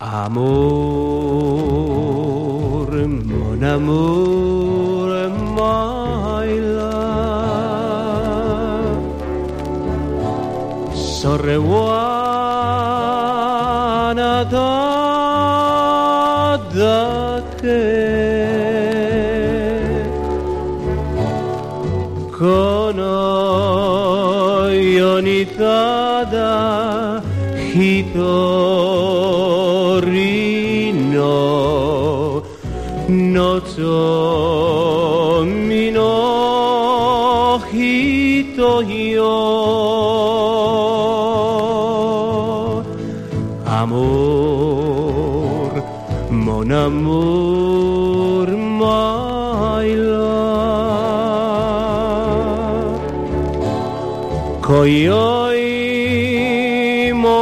Amour, mon amour, my love. Sorrewana da che con ionitada hitorino noto mino hitoyo amor mon amour my love koyoi mo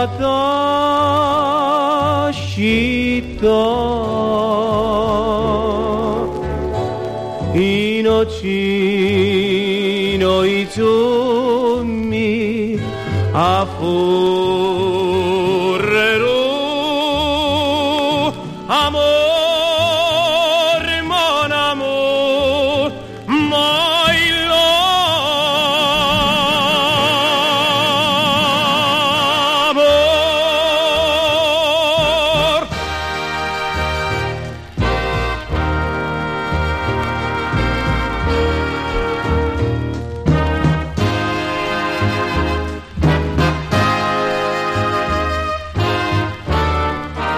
watashi to inochi no izumi afu